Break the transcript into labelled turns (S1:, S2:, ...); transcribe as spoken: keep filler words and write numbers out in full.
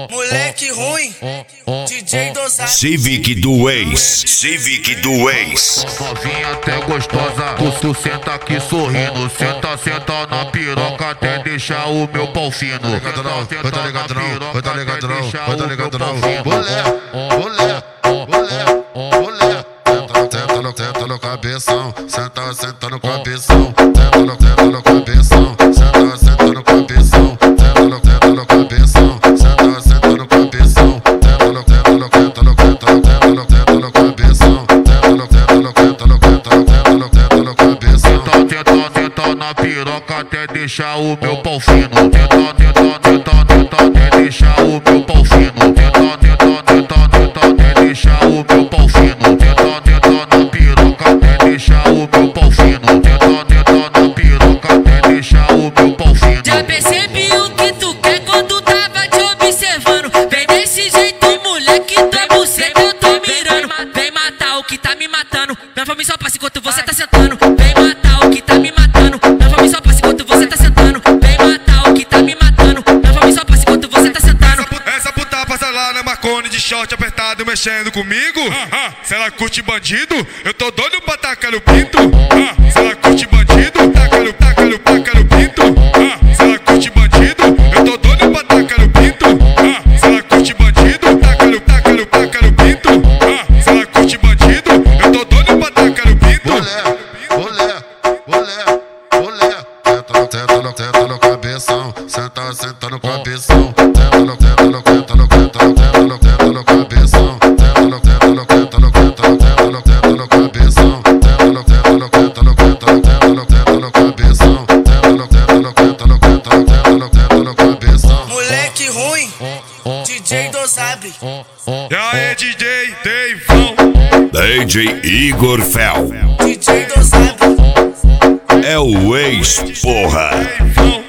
S1: Moleque ruim, D J dosado.
S2: Civic do ex, Civic do ex.
S3: Novinha até gostosa, tu, tu senta aqui sorrindo. Senta, senta na piroca até deixar o meu pau fino.
S4: Vai tá ligado não, vai tá ligado não, vai tá ligado não. Bolé, bolé, bolé, bolé. Senta no, senta no cabeção, senta, senta no cabeção. Senta no, senta no cabeção, senta, senta no cabeção. Senta no, senta no cabeção, senta, senta no cabeção. Senta no, senta no, senta no, senta no, senta no, senta no cabeção. Senta no, senta no, senta no, senta no, senta no, senta no cabeção.
S3: Tenta, tenta, tenta na piroca até deixar o meu pau fino. Tenta, tenta, tenta, tenta até deixar o meu pau fino. Tenta, tenta, tenta, tenta até deixar o meu pau fino. Tenta, tenta na piroca até deixar o meu pau fino. Tenta, tenta na piroca até deixar o meu pau fino.
S5: Já percebi o que tu quer quando tava te observando. Vem desse jeito, moleque, tua buceta eu tô mirando. Vem matar o que tá me matando. Minha família só passa enquanto você tá sentando. Vem matar o que tá me matando. Minha família só passa enquanto você tá sentando. Vem matar o que tá me matando. Minha família só passa enquanto você tá sentando.
S6: Essa puta, essa puta passa lá na Marconi de short apertado mexendo comigo. Ah, ah, se ela curte bandido, eu tô doido pra tacar no pinto. Ah, se ela curte bandido, taca no, taca no, taca no pinto. Ah, se ela curte bandido, eu tô doido pra tacar no pinto. Ah, se ela curte bandido, taca no, taca no, taca no pinto. Ah, se ela curte bandido, eu tô doido pra tacar no pinto.
S4: Bolé, bolé, bolé, bolé. Senta no, senta no, senta no cabeção, senta, senta no cabeção. Senta no, senta no, senta no, senta no, senta no, senta no cabeção. Senta no, senta no, senta no, senta no, senta no, senta no cabeção. Senta no, senta no, senta no, senta no, senta no, senta no cabeção. Senta no, senta no, senta no, senta no, senta no, senta no cabeção.
S1: Moleque ruim, D J dosado.
S6: E aí, D J Deivão.
S2: D J Igor Fel.
S1: D J dosado.
S2: É o ex, porra.
S6: Deivão.